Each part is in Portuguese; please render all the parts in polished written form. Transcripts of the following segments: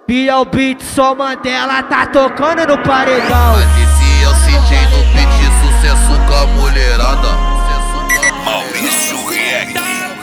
Biel Beat, só Mandela tá tocando no paredão. Mas esse é o CJ no beat, sucesso com a mulherada. Maurício Reck.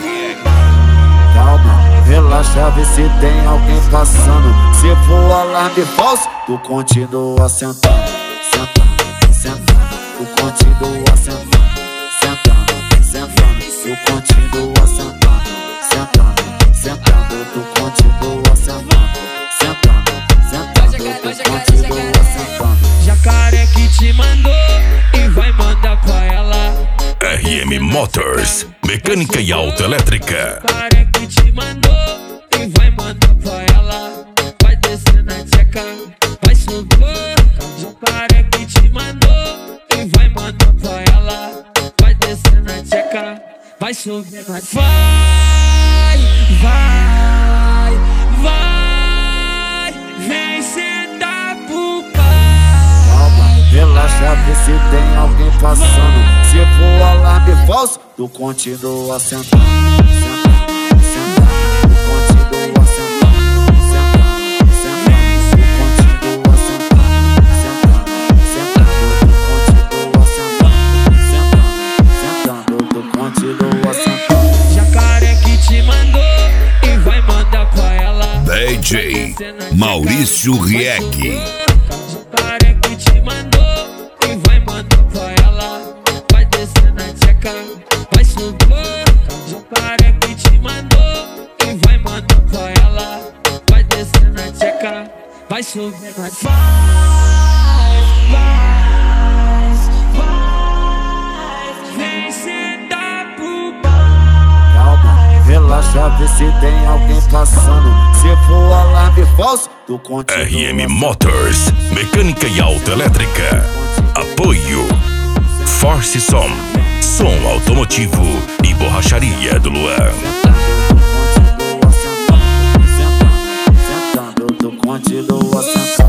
Calma, relaxa, vê se tem alguém passando. Se for alarme falso, tu continua sentando. Sentando, sentando, tu continua sentando. Sentando, sentando, tu continua sentando. Sentando, sentando, tu continua sentando. Sentando, sentando, tu continua sentando. Jacaré que te mandou e vai mandar pra ela. RM Motors, mecânica e autoelétrica. Jacaré que te mandou e vai mandar pra ela. Vai descer na tcheca, vai subir. Jacaré que te mandou e vai mandar pra ela. Vai descer na tcheca, vai subir. Vai, vai, vem sentar pro pai. Calma, relaxa, vê se tem alguém passando. Se for alarme falso, tu continua sentando. Sentando, sentando, tu continua sentando. Sentando, sentando, tu continua sentando. Sentando, sentando, tu continua sentando. Sentando, sentando, tu continua sentando. Jacaré que te mandou e vai mandar pra ela. DJ Maurício Reck. Jacaré que te mandou e vai mandar pra ela. Vai descer na tcheca, vai subir. Jacaré que te mandou e vai mandar pra ela. Vai descer na tcheca, vai subir. Vai, vem sentar pro pai. Calma, relaxa, vê se tem alguém passando. Se for alarme falso, tu continua RM Motors, mecânica e autoelétrica. Apoio Force Som, som automotivo e borracharia do Luan. Sentando, tu continua sentando.